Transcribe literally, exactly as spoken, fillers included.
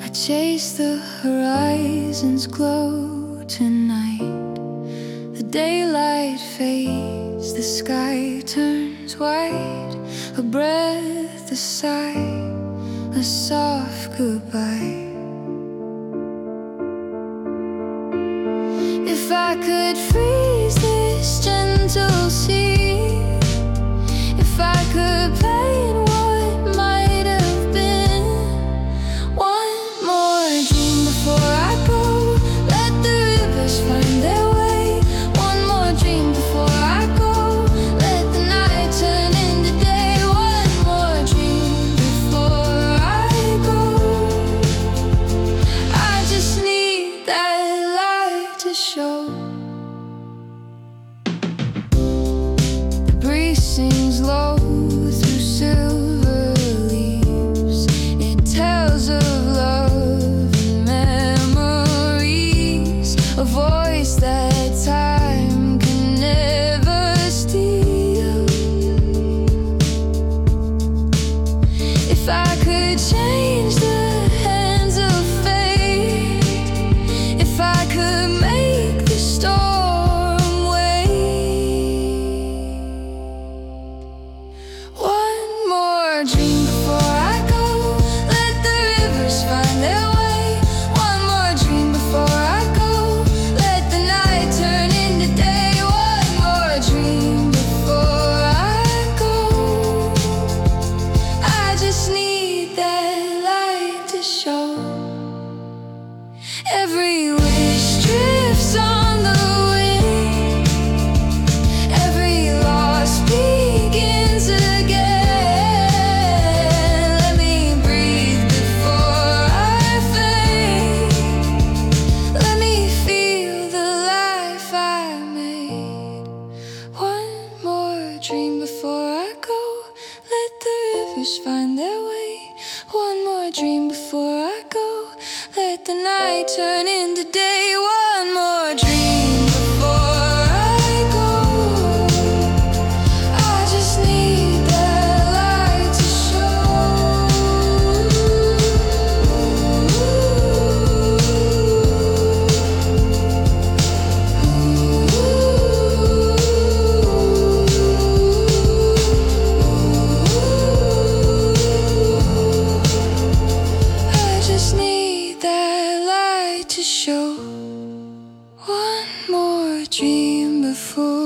chase the horizon's glow tonight. The daylight fades, the sky turns white. A breath, a sigh, a soft goodbye. If I could freeze this gentle sea, if I could paint what might have been, one more dream before I go. Let the rivers find their way. One more dream before I go. Let the night turn into day. One more dream before I go. I just need that light to show. The breeze sings low through silver leaves. It tells of love and memories, a voice that time can never steal. If I could change the hands of fate, if I could make the storm wait. One more dream before I go. Let the rivers find their way. One more dream before I go. Let the night turn into day. One more dream before I go. I just need that light to show. Every wish drifts on the wind. Every loss begins again. Let me breathe before I fade. Let me feel the life I made. One more dream before I go. Let the rivers find their way. One more dream before I go. Let the night turn into day. One more dream before I go. I just need that light to show. I just need that light to show. One more dream before